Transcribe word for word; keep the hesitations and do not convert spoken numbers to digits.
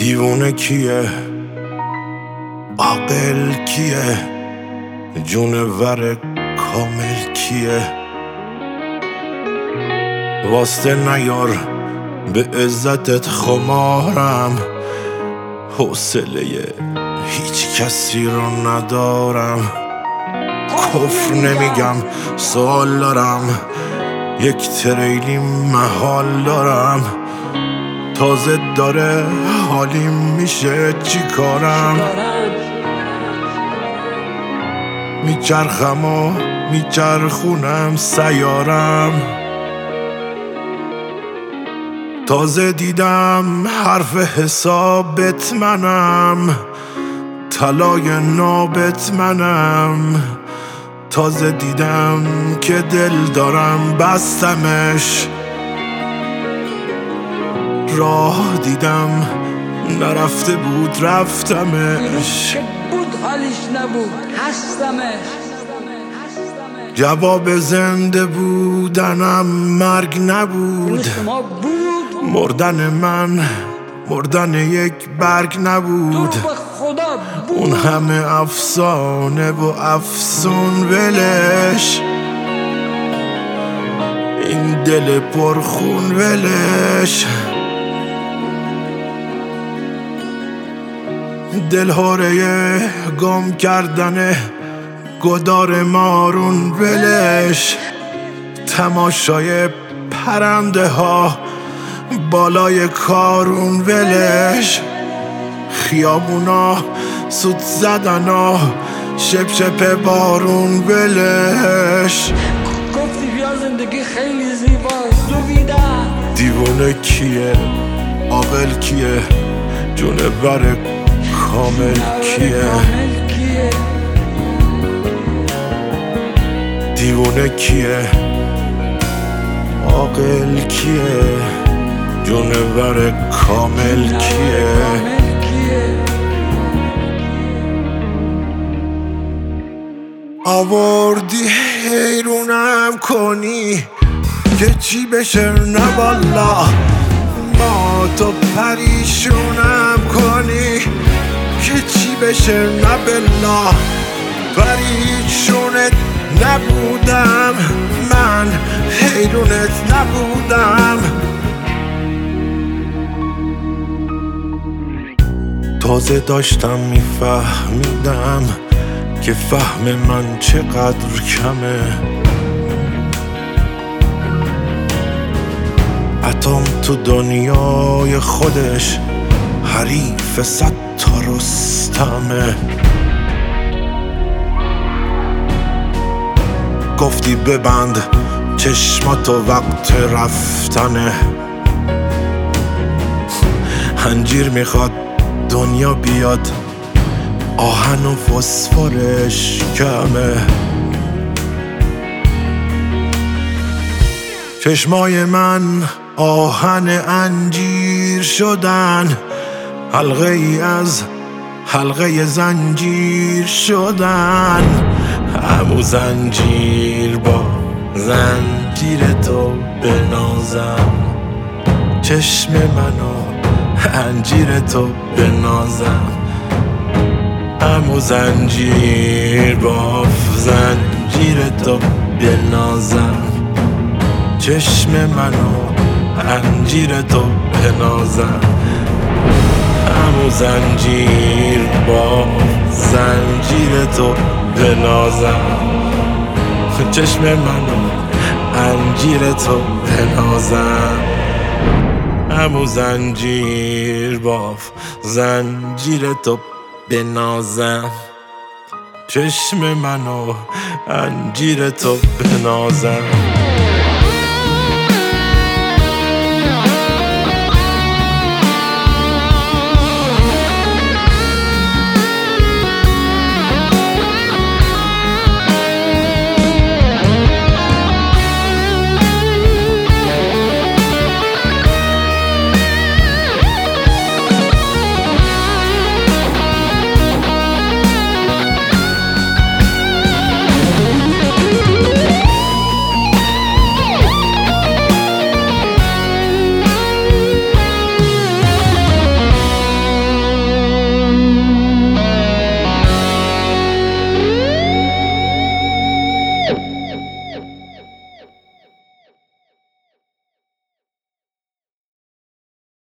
دیوونه کیه، عاقل کیه، جونور کامل کیه؟ واسطه نیار به عزتت خمارم، حوصله هیچ کسی رو ندارم. کفر نمیگم سوال دارم، یک تریلی محال دارم. تازه داره حالیم میشه چی کارم؟ میچرخم و میچرخونم سیارم. تازه دیدم حرف حسابت منم، طلای نابت منم. تازه دیدم که دل دارم بستمش، راه دیدم نرفته بود رفتمش. بود حالیش نبود هستمش. جواب زنده بودنم مرگ نبود، مردن من مردن یک برگ نبود. اون همه افسانه و افسون ولش، این دل پرخون ولش. دلهوره گم کردن گدار مارون ولش. تماشای پرنده ها بالای کارون ولش. خیابونا سوت زدنا شپ شپ بارون ولش. گفتی بیا زندگی خیلی زیباست دویدن. دیوونه کیه، عاقل کیه، جونور کامل کیه؟ دیوونه کیه، عاقل کیه، جونور کامل کیه؟ آوردی حیرونم کنی که چی بشه نه والا. ما تو پریشونم کنی که چی بشه نه بلا. پریشونت نبودم من، حیرونت نبودم. تازه داشتم میفهمیدم که فهم من چقدر کمه. اتم تو دنیای خودش حریف صد تا رستمه. گفتی ببند چشماتو وقت رفتنه. انجیر میخواد دنیا بیاد، آهن و فسفرش کمه. چشمای من آهن انجیر شدن، حلقه ای از حلقه زنجیر شدن. همو زنجیر با زنجیر تو بنازم، چشم منو انجیر تو بنازم. همو زنجیر با زنجیر تو بنازم، چشم منو انجیر تو بنازم. همو زنجیر با زنجیر تو بنازم، چشم منو انجیر تو بنازم. همو زنجیر با زنجیر تو بنازم، چشم منو انجیر تو بنازم.